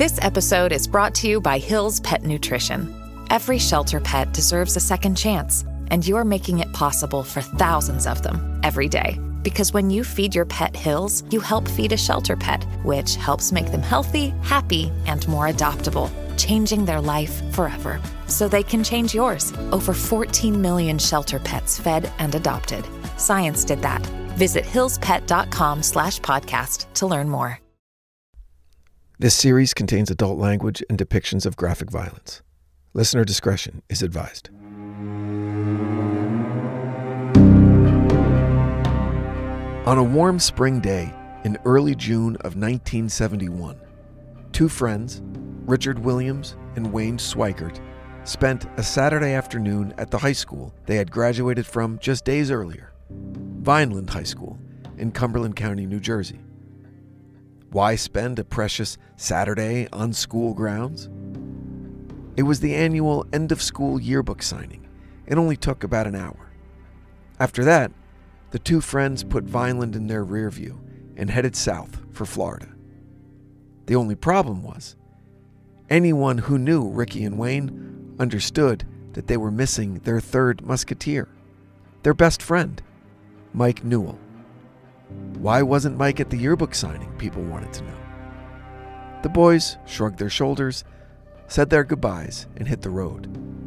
This episode is brought to you by Hill's Pet Nutrition. Every shelter pet deserves a second chance, and you're making it possible for thousands of them every day. Because when you feed your pet Hill's, you help feed a shelter pet, which helps make them healthy, happy, and more adoptable, changing their life forever. So they can change yours. Over 14 million shelter pets fed and adopted. Science did that. Visit hillspet.com/podcast to learn more. This series contains adult language and depictions of graphic violence. Listener discretion is advised. On a warm spring day in early June of 1971, two friends, Richard Williams and Wayne Swikert, spent a Saturday afternoon at the high school they had graduated from just days earlier, Vineland High School in Cumberland County, New Jersey. Why spend a precious Saturday on school grounds? It was the annual end-of-school yearbook signing. It only took about an hour. After that, the two friends put Vineland in their rear view and headed south for Florida. The only problem was, anyone who knew Ricky and Wayne understood that they were missing their third musketeer, their best friend, Mike Newell. Why wasn't Mike at the yearbook signing, people wanted to know. The boys shrugged their shoulders, said their goodbyes, and hit the road.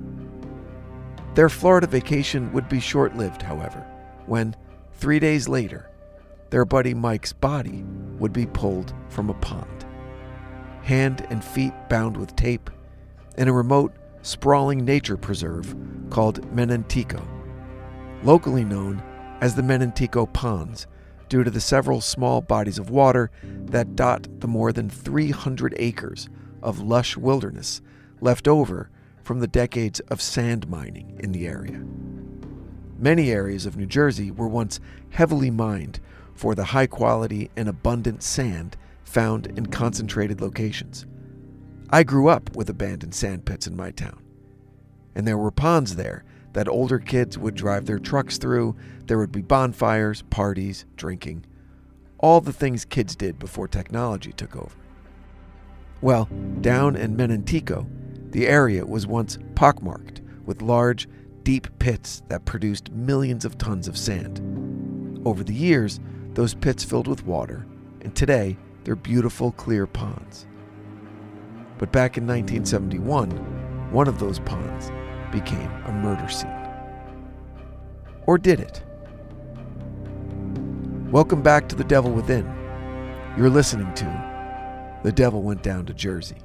Their Florida vacation would be short-lived, however, when, 3 days later, their buddy Mike's body would be pulled from a pond. Hand and feet bound with tape, in a remote, sprawling nature preserve called Menantico, locally known as the Menantico Ponds, due to the several small bodies of water that dot the more than 300 acres of lush wilderness left over from the decades of sand mining in the area. Many areas of New Jersey were once heavily mined for the high quality and abundant sand found in concentrated locations. I grew up with abandoned sand pits in my town, and there were ponds there that older kids would drive their trucks through. There would be bonfires, parties, drinking, all the things kids did before technology took over. Well, down in Menantico, the area was once pockmarked with large, deep pits that produced millions of tons of sand. Over the years, those pits filled with water, and today they're beautiful, clear ponds. But back in 1971, one of those ponds became a murder scene. Or did it? Welcome back to The Devil Within. You're listening to The Devil Went Down to Jersey.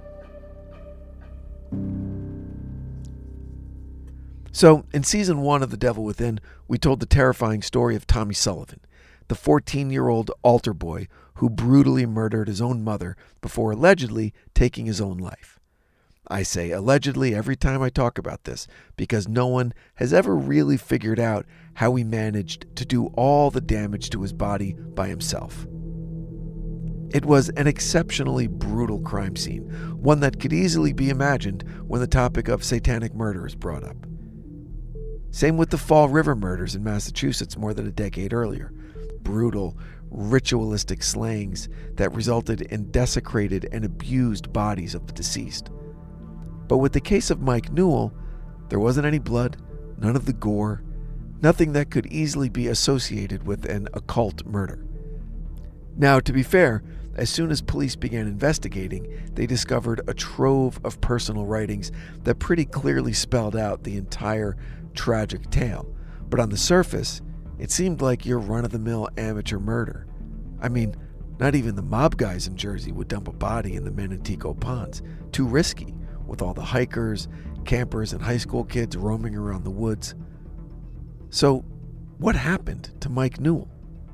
So, in Season 1 of The Devil Within, we told the terrifying story of Tommy Sullivan, the 14-year-old altar boy who brutally murdered his own mother before allegedly taking his own life. I say allegedly every time I talk about this because no one has ever really figured out how he managed to do all the damage to his body by himself. It was an exceptionally brutal crime scene, one that could easily be imagined when the topic of satanic murder is brought up. Same with the Fall River murders in Massachusetts more than a decade earlier. Brutal, ritualistic slayings that resulted in desecrated and abused bodies of the deceased. But with the case of Mike Newell, there wasn't any blood, none of the gore, nothing that could easily be associated with an occult murder. Now, to be fair, as soon as police began investigating, they discovered a trove of personal writings that pretty clearly spelled out the entire tragic tale. But on the surface, it seemed like your run-of-the-mill amateur murder. I mean, not even the mob guys in Jersey would dump a body in the Menantico Ponds. Too risky, with all the hikers, campers, and high school kids roaming around the woods. So, what happened to Mike Newell?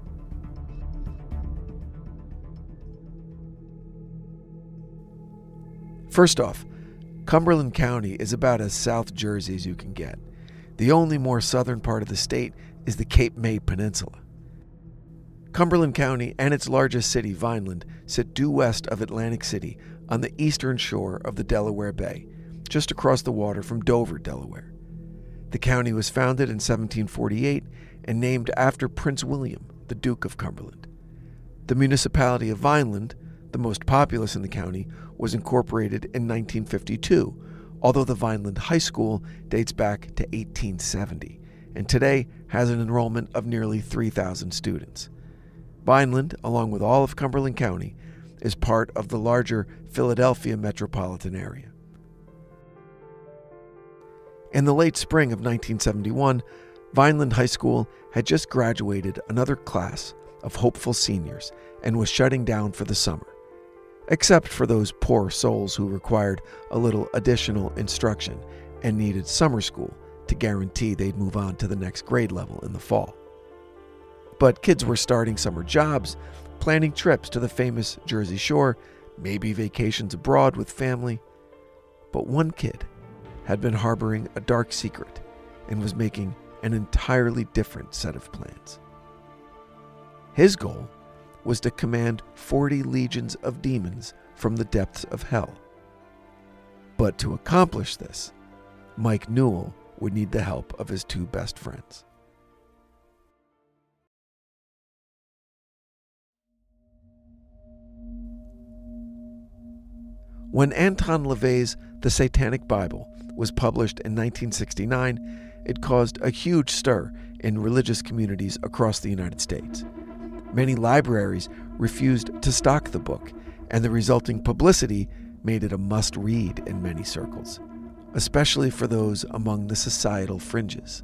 First off, Cumberland County is about as South Jersey as you can get. The only more southern part of the state is the Cape May Peninsula. Cumberland County and its largest city, Vineland, sit due west of Atlantic City on the eastern shore of the Delaware Bay, just across the water from Dover, Delaware. The county was founded in 1748 and named after Prince William, the Duke of Cumberland. The municipality of Vineland, The most populous in the county was incorporated in 1952, although the Vineland High School dates back to 1870, and today has an enrollment of nearly 3,000 students. Vineland, along with all of Cumberland County, is part of the larger Philadelphia metropolitan area. In the late spring of 1971, Vineland High School had just graduated another class of hopeful seniors and was shutting down for the summer, except for those poor souls who required a little additional instruction and needed summer school to guarantee they'd move on to the next grade level in the fall. But kids were starting summer jobs, planning trips to the famous Jersey Shore, maybe vacations abroad with family. But one kid had been harboring a dark secret and was making an entirely different set of plans. His goal was to command 40 legions of demons from the depths of hell. But to accomplish this, Mike Newell would need the help of his two best friends. When Anton LaVey's The Satanic Bible was published in 1969, it caused a huge stir in religious communities across the United States. Many libraries refused to stock the book, and the resulting publicity made it a must-read in many circles, especially for those among the societal fringes.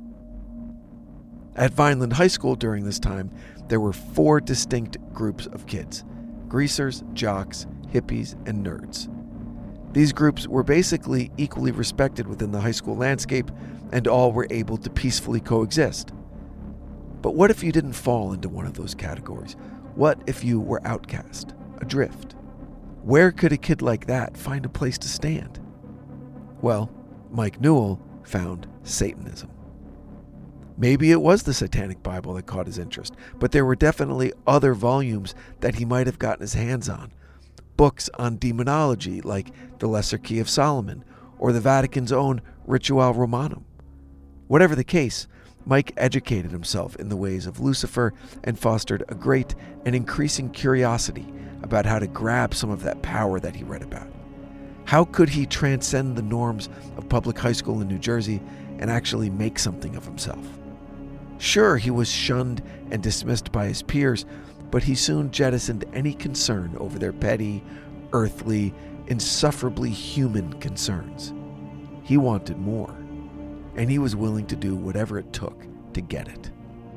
At Vineland High School during this time, there were 4 distinct groups of kids: greasers, jocks, hippies, and nerds. These groups were basically equally respected within the high school landscape, and all were able to peacefully coexist. But what if you didn't fall into one of those categories? What if you were outcast, adrift? Where could a kid like that find a place to stand? Well, Mike Newell found Satanism. Maybe it was the Satanic Bible that caught his interest, but there were definitely other volumes that he might have gotten his hands on. Books on demonology like The Lesser Key of Solomon or the Vatican's own Ritual Romanum. Whatever the case, Mike educated himself in the ways of Lucifer and fostered a great and increasing curiosity about how to grab some of that power that he read about. How could he transcend the norms of public high school in New Jersey and actually make something of himself? Sure, he was shunned and dismissed by his peers, but he soon jettisoned any concern over their petty, earthly, insufferably human concerns. He wanted more, and he was willing to do whatever it took to get it.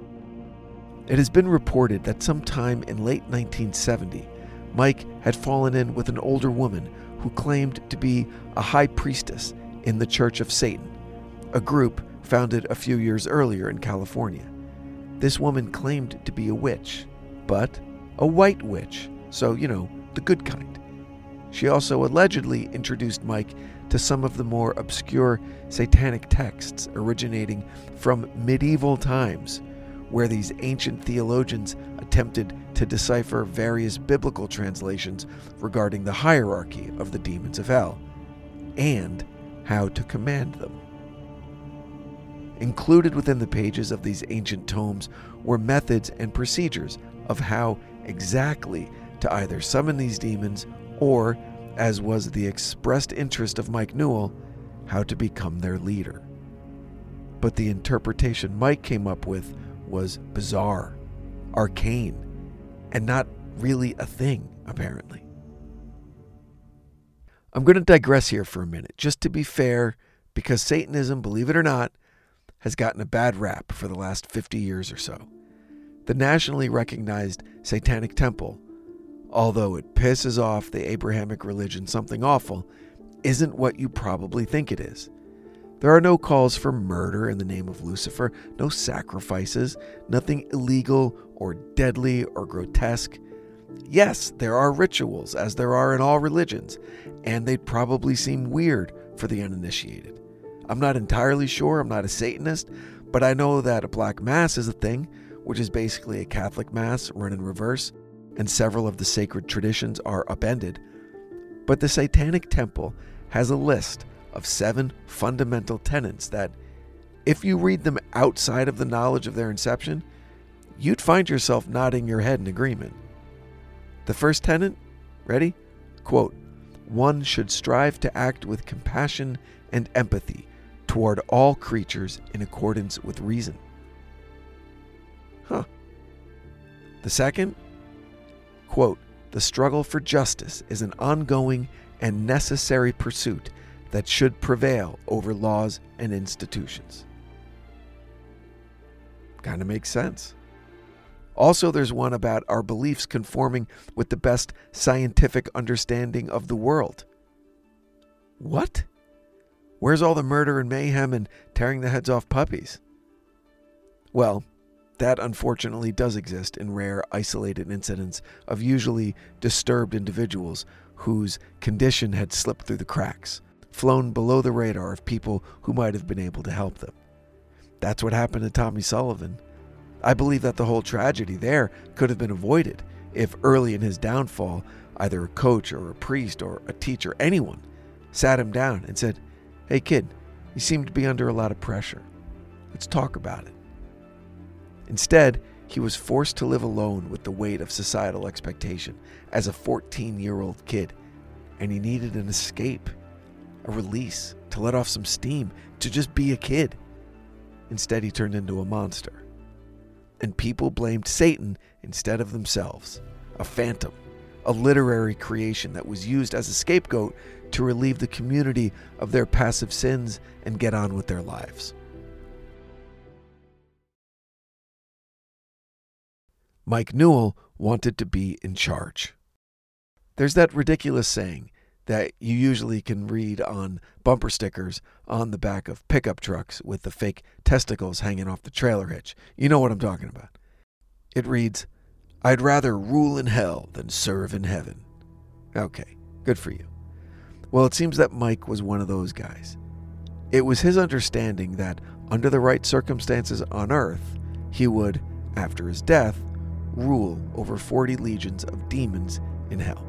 It has been reported that sometime in late 1970, Mike had fallen in with an older woman who claimed to be a high priestess in the Church of Satan, a group founded a few years earlier in California. This woman claimed to be a witch, but a white witch, so, the good kind. She also allegedly introduced Mike to some of the more obscure satanic texts originating from medieval times, where these ancient theologians attempted to decipher various biblical translations regarding the hierarchy of the demons of hell and how to command them. Included within the pages of these ancient tomes were methods and procedures of how exactly to either summon these demons or, as was the expressed interest of Mike Newell, how to become their leader. But the interpretation Mike came up with was bizarre, arcane, and not really a thing, apparently. I'm going to digress here for a minute, just to be fair, because Satanism, believe it or not, has gotten a bad rap for the last 50 years or so. The nationally recognized Satanic Temple, although it pisses off the Abrahamic religion something awful, isn't what you probably think it is. There are no calls for murder in the name of Lucifer, no sacrifices, nothing illegal or deadly or grotesque. Yes, there are rituals, as there are in all religions, and they'd probably seem weird for the uninitiated. I'm not entirely sure, I'm not a Satanist, but I know that a Black Mass is a thing, which is basically a Catholic Mass run in reverse, and several of the sacred traditions are upended. But the Satanic Temple has a list of 7 fundamental tenets that, if you read them outside of the knowledge of their inception, you'd find yourself nodding your head in agreement. The first tenet Ready? Quote, "One should strive to act with compassion and empathy toward all creatures in accordance with reason." The second, quote, "The struggle for justice is an ongoing and necessary pursuit that should prevail over laws and institutions." Kind of makes sense. Also, there's one about our beliefs conforming with the best scientific understanding of the world. What? Where's all the murder and mayhem and tearing the heads off puppies? Well, that unfortunately does exist in rare, isolated incidents of usually disturbed individuals whose condition had slipped through the cracks, flown below the radar of people who might have been able to help them. That's what happened to Tommy Sullivan. I believe that the whole tragedy there could have been avoided if early in his downfall, either a coach or a priest or a teacher, anyone, sat him down and said, "Hey kid, you seem to be under a lot of pressure. Let's talk about it." Instead, he was forced to live alone with the weight of societal expectation as a 14-year-old kid, and he needed an escape, a release, to let off some steam, to just be a kid. Instead, he turned into a monster. And people blamed Satan instead of themselves, a phantom, a literary creation that was used as a scapegoat to relieve the community of their passive sins and get on with their lives. Mike Newell wanted to be in charge. There's that ridiculous saying that you usually can read on bumper stickers on the back of pickup trucks with the fake testicles hanging off the trailer hitch. You know what I'm talking about. It reads, "I'd rather rule in hell than serve in heaven." Okay, good for you. Well, it seems that Mike was one of those guys. It was his understanding that under the right circumstances on earth, he would, after his death, rule over 40 legions of demons in hell.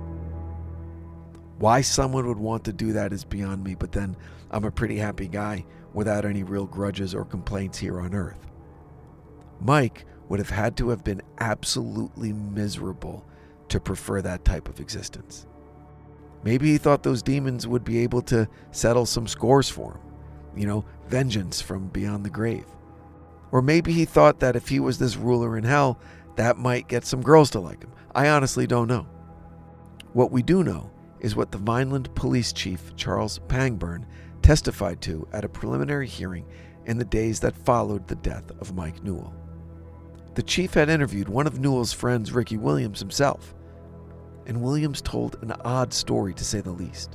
Why someone would want to do that is beyond me, but then I'm a pretty happy guy without any real grudges or complaints here on earth. Mike would have had to have been absolutely miserable to prefer that type of existence. Maybe he thought those demons would be able to settle some scores for him, vengeance from beyond the grave. Or maybe he thought that if he was this ruler in hell, that might get some girls to like him. I honestly don't know. What we do know is what the Vineland Police Chief Charles Pangburn testified to at a preliminary hearing in the days that followed the death of Mike Newell. The chief had interviewed one of Newell's friends, Ricky Williams himself, and Williams told an odd story to say the least.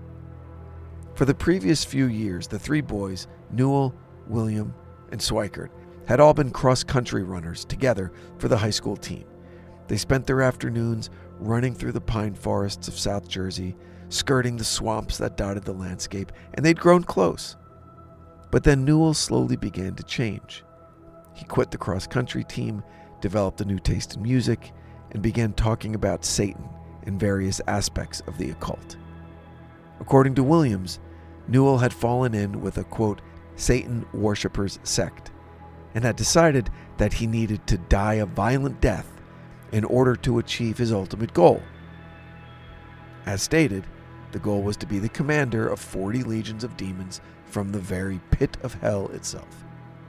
For the previous few years, the three boys, Newell, William, and Swikert, had all been cross-country runners together for the high school team. They spent their afternoons running through the pine forests of South Jersey, skirting the swamps that dotted the landscape, and they'd grown close. But then Newell slowly began to change. He quit the cross-country team, developed a new taste in music, and began talking about Satan and various aspects of the occult. According to Williams, Newell had fallen in with a, quote, Satan worshippers sect, and had decided that he needed to die a violent death in order to achieve his ultimate goal. As stated, the goal was to be the commander of 40 legions of demons from the very pit of hell itself.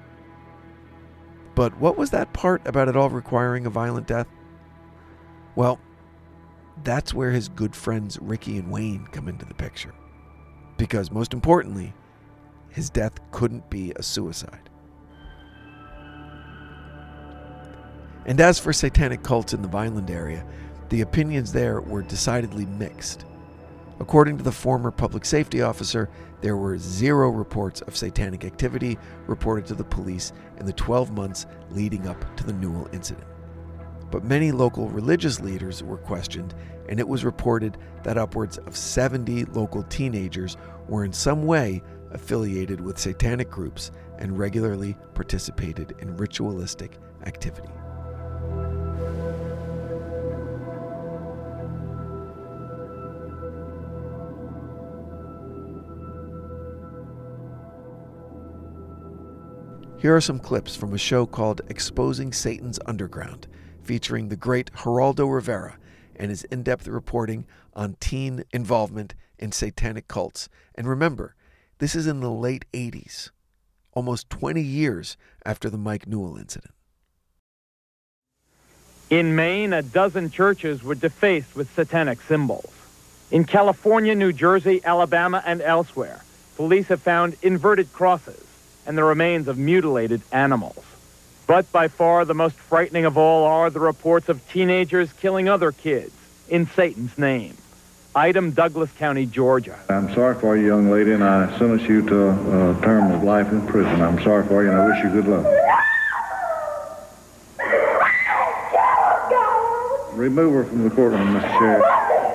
But what was that part about it all requiring a violent death? Well, that's where his good friends Ricky and Wayne come into the picture. Because most importantly, his death couldn't be a suicide. And as for satanic cults in the Vineland area, the opinions there were decidedly mixed. According to the former public safety officer, there were 0 reports of satanic activity reported to the police in the 12 months leading up to the Newell incident. But many local religious leaders were questioned, and it was reported that upwards of 70 local teenagers were in some way affiliated with satanic groups and regularly participated in ritualistic activity. Here are some clips from a show called Exposing Satan's Underground, featuring the great Geraldo Rivera and his in-depth reporting on teen involvement in satanic cults. And remember, this is in the late 80s, almost 20 years after the Mike Newell incident. In Maine, a dozen churches were defaced with satanic symbols. In California, New Jersey, Alabama, and elsewhere, police have found inverted crosses and the remains of mutilated animals. But by far the most frightening of all are the reports of teenagers killing other kids in Satan's name. Item, Douglas County, Georgia. I'm sorry for you, young lady, and I sentence you to a term of life in prison. I'm sorry for you, and I wish you good luck. Remove her from the courtroom, Mr. Sheriff.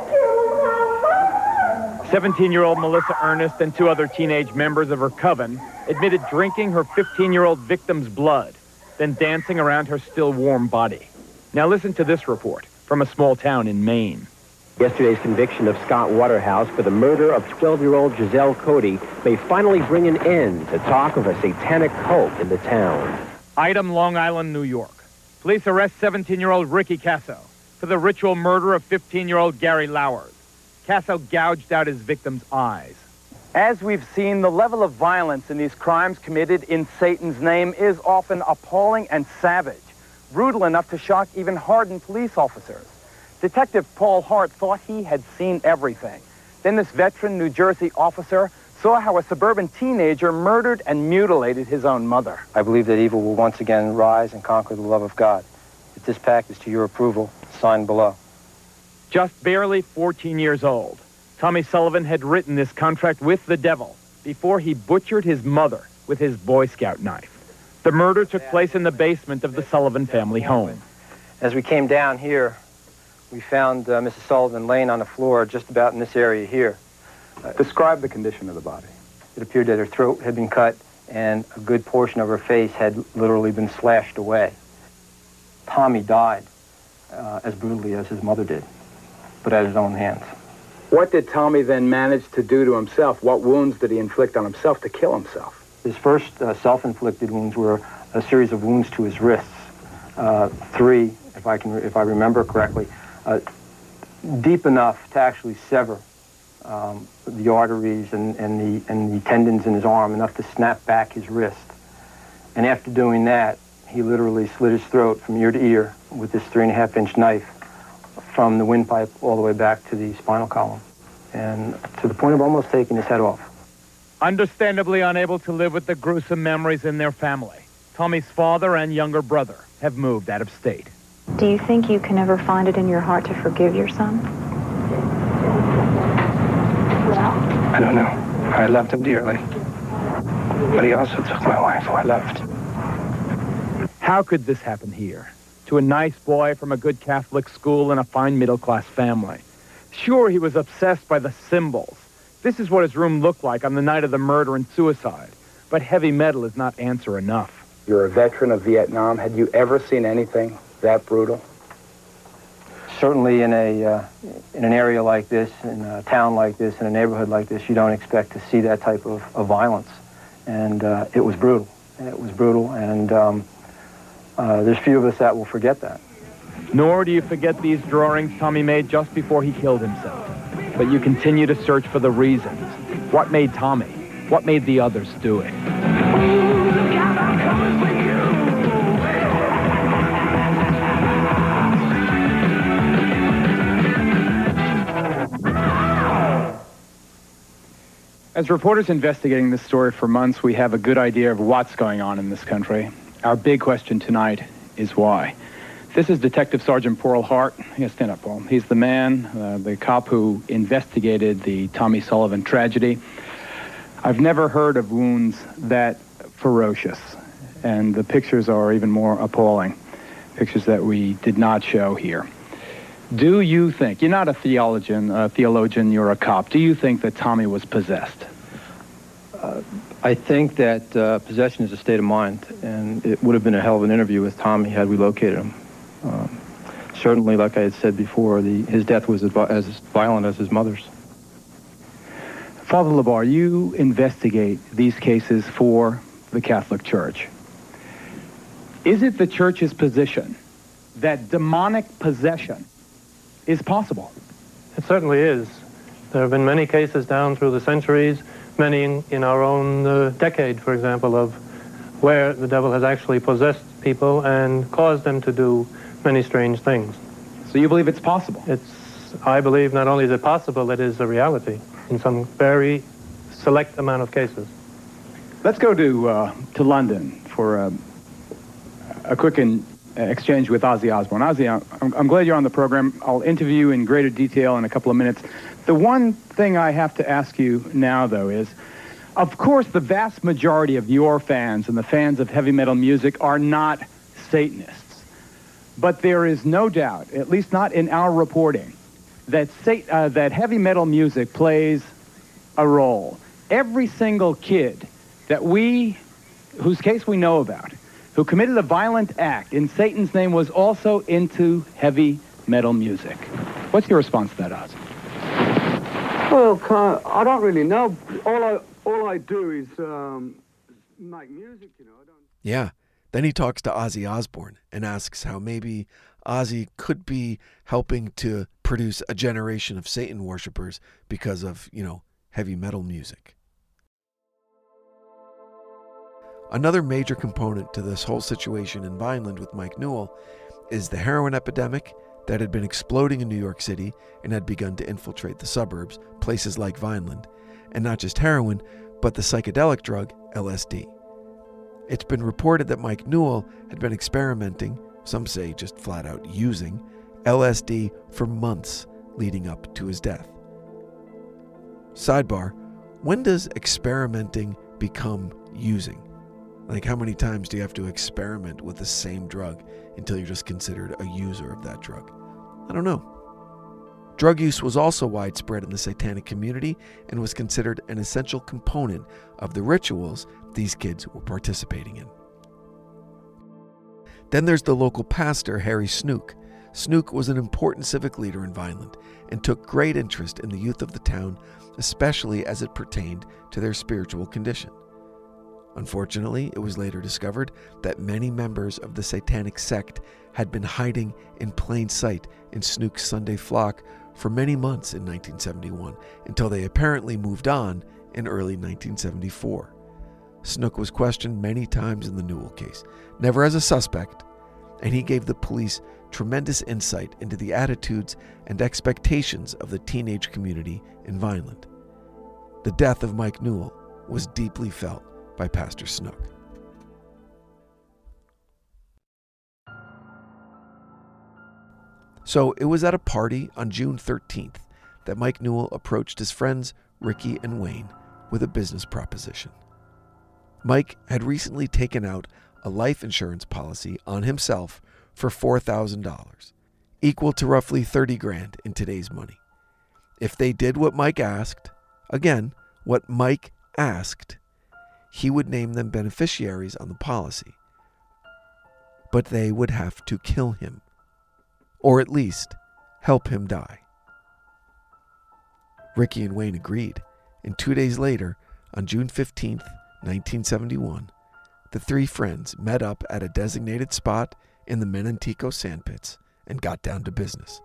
17-year-old Melissa Ernest and two other teenage members of her coven admitted drinking her 15-year-old victim's blood, then dancing around her still warm body. Now listen to this report from a small town in Maine. Yesterday's conviction of Scott Waterhouse for the murder of 12-year-old Giselle Cody may finally bring an end to talk of a satanic cult in the town. Item, Long Island, New York. Police arrest 17-year-old Ricky Casso for the ritual murder of 15-year-old Gary Lowers. Casso gouged out his victim's eyes. As we've seen, the level of violence in these crimes committed in Satan's name is often appalling and savage, brutal enough to shock even hardened police officers. Detective Paul Hart thought he had seen everything. Then this veteran New Jersey officer saw how a suburban teenager murdered and mutilated his own mother. I believe that evil will once again rise and conquer the love of God. If this pact is to your approval, sign below. Just barely 14 years old, Tommy Sullivan had written this contract with the devil before he butchered his mother with his Boy Scout knife. The murder took place in the basement of the Sullivan family home. As we came down here, we found Mrs. Sullivan laying on the floor just about in this area here. Describe the condition of the body. It appeared that her throat had been cut and a good portion of her face had literally been slashed away. Tommy died as brutally as his mother did, but at his own hands. What did Tommy then manage to do to himself? What wounds did he inflict on himself to kill himself? His first self-inflicted wounds were a series of wounds to his wrists. 3, if I remember correctly, deep enough to actually sever the arteries and the tendons in his arm, enough to snap back his wrist. And after doing that, he literally slit his throat from ear to ear with this 3.5-inch knife from the windpipe all the way back to the spinal column, and to the point of almost taking his head off. Understandably unable to live with the gruesome memories in their family, Tommy's father and younger brother have moved out of state. Do you think you can ever find it in your heart to forgive your son? I don't know. I loved him dearly. But he also took my wife, who I loved. How could this happen here? To a nice boy from a good Catholic school and a fine middle-class family. Sure, he was obsessed by the symbols. This is what his room looked like on the night of the murder and suicide. But heavy metal is not answer enough. You're a veteran of Vietnam. Had you ever seen anything that brutal? Certainly in an area like this, in a town like this, in a neighborhood like this, you don't expect to see that type of violence. And it was brutal. It was brutal, and there's few of us that will forget that. Nor do you forget these drawings Tommy made just before he killed himself. But you continue to search for the reasons. What made Tommy? What made the others do it? As reporters investigating this story for months, we have a good idea of what's going on in this country. Our big question tonight is why. This is Detective Sergeant Paul Hart. Yes, stand up, Paul. He's the man, the cop who investigated the Tommy Sullivan tragedy. I've never heard of wounds that ferocious, and the pictures are even more appalling. Pictures that we did not show here. Do you think, you're not a theologian, you're a cop, do you think that Tommy was possessed? I think that possession is a state of mind, and it would have been a hell of an interview with Tommy had we located him. Certainly, like I had said before, his death was as violent as his mother's. Father LeBar, you investigate these cases for the Catholic Church. Is it the Church's position that demonic possession is possible. It certainly is. There have been many cases down through the centuries, many in our own decade, for example, of where the devil has actually possessed people and caused them to do many strange things. So you believe it's possible? I believe not only is it possible, it is a reality in some very select amount of cases. Let's go to London for a quick exchange with Ozzy Osbourne. Ozzy, I'm glad you're on the program. I'll interview you in greater detail in a couple of minutes. The one thing I have to ask you now, though, is, of course, the vast majority of your fans and the fans of heavy metal music are not Satanists. But there is no doubt, at least not in our reporting, that that heavy metal music plays a role. Every single kid whose case we know about, who committed a violent act in Satan's name, was also into heavy metal music. What's your response to that, Oz? Well, I don't really know. All I do is make music, you know. Yeah. Then he talks to Ozzy Osbourne and asks how maybe Ozzy could be helping to produce a generation of Satan worshipers because of, heavy metal music. Another major component to this whole situation in Vineland with Mike Newell is the heroin epidemic that had been exploding in New York City and had begun to infiltrate the suburbs, places like Vineland, and not just heroin, but the psychedelic drug LSD. It's been reported that Mike Newell had been experimenting, some say just flat out using, LSD for months leading up to his death. Sidebar, when does experimenting become using? Like, how many times do you have to experiment with the same drug until you're just considered a user of that drug? I don't know. Drug use was also widespread in the satanic community and was considered an essential component of the rituals these kids were participating in. Then there's the local pastor, Harry Snook. Snook was an important civic leader in Vineland and took great interest in the youth of the town, especially as it pertained to their spiritual condition. Unfortunately, it was later discovered that many members of the satanic sect had been hiding in plain sight in Snook's Sunday flock for many months in 1971, until they apparently moved on in early 1974. Snook was questioned many times in the Newell case, never as a suspect, and he gave the police tremendous insight into the attitudes and expectations of the teenage community in Vineland. The death of Mike Newell was deeply felt by Pastor Snook. So it was at a party on June 13th that Mike Newell approached his friends Ricky and Wayne with a business proposition. Mike had recently taken out a life insurance policy on himself for $4,000, equal to roughly $30,000 in today's money. If they did what Mike asked, again, what Mike asked, he would name them beneficiaries on the policy. But they would have to kill him, or at least help him die. Ricky and Wayne agreed, and 2 days later, on June 15th, 1971, the three friends met up at a designated spot in the Menantico sandpits and got down to business.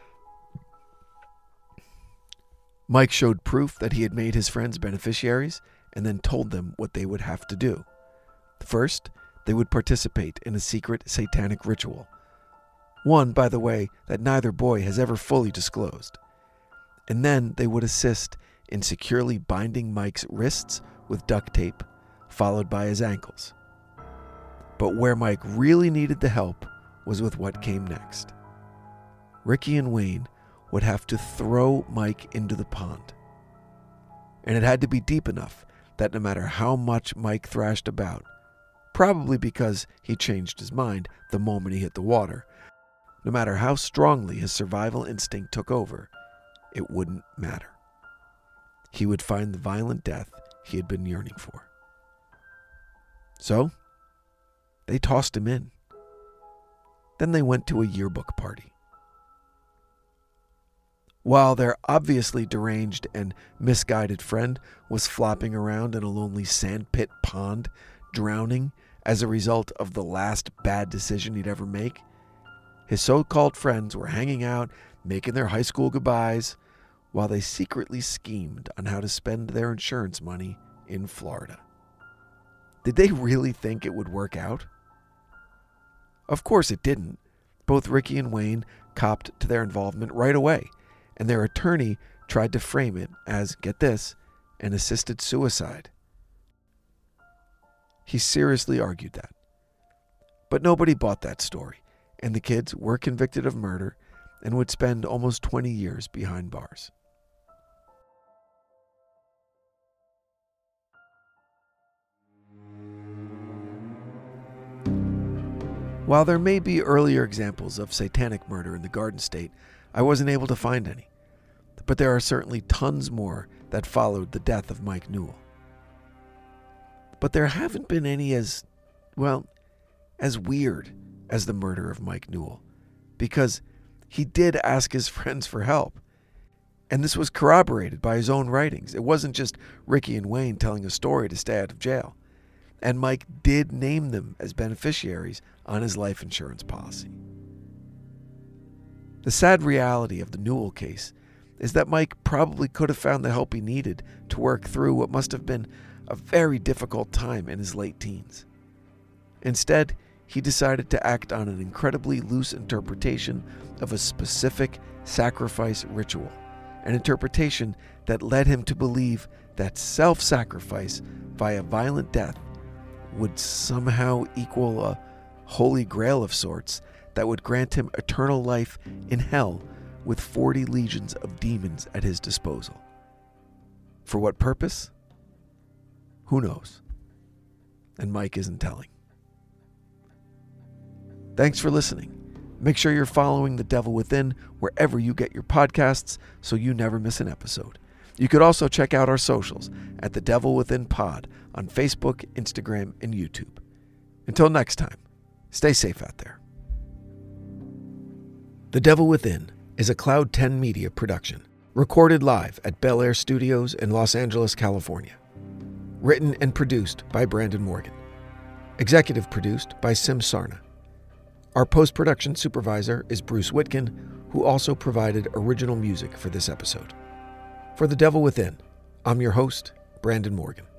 Mike showed proof that he had made his friends beneficiaries and then told them what they would have to do. First, they would participate in a secret satanic ritual. One, by the way, that neither boy has ever fully disclosed. And then they would assist in securely binding Mike's wrists with duct tape, followed by his ankles. But where Mike really needed the help was with what came next. Ricky and Wayne would have to throw Mike into the pond. And it had to be deep enough that no matter how much Mike thrashed about, probably because he changed his mind the moment he hit the water, no matter how strongly his survival instinct took over, it wouldn't matter. He would find the violent death he had been yearning for. So, they tossed him in. Then they went to a yearbook party. While their obviously deranged and misguided friend was flopping around in a lonely sandpit pond, drowning as a result of the last bad decision he'd ever make, his so-called friends were hanging out, making their high school goodbyes, while they secretly schemed on how to spend their insurance money in Florida. Did they really think it would work out? Of course it didn't. Both Ricky and Wayne copped to their involvement right away, and their attorney tried to frame it as, get this, an assisted suicide. He seriously argued that. But nobody bought that story, and the kids were convicted of murder and would spend almost 20 years behind bars. While there may be earlier examples of satanic murder in the Garden State, I wasn't able to find any. But there are certainly tons more that followed the death of Mike Newell. But there haven't been any as weird as the murder of Mike Newell, because he did ask his friends for help. And this was corroborated by his own writings. It wasn't just Ricky and Wayne telling a story to stay out of jail. And Mike did name them as beneficiaries on his life insurance policy. The sad reality of the Newell case is that Mike probably could have found the help he needed to work through what must have been a very difficult time in his late teens. Instead, he decided to act on an incredibly loose interpretation of a specific sacrifice ritual, an interpretation that led him to believe that self-sacrifice via violent death would somehow equal a holy grail of sorts that would grant him eternal life in hell with 40 legions of demons at his disposal. For what purpose? Who knows? And Mike isn't telling. Thanks for listening. Make sure you're following The Devil Within wherever you get your podcasts so you never miss an episode. You could also check out our socials at The Devil Within Pod on Facebook, Instagram, and YouTube. Until next time, stay safe out there. The Devil Within is a Cloud 10 Media production, recorded live at Bel Air Studios in Los Angeles, California. Written and produced by Brandon Morgan. Executive produced by Sim Sarna. Our post-production supervisor is Bruce Whitkin, who also provided original music for this episode. For The Devil Within, I'm your host, Brandon Morgan.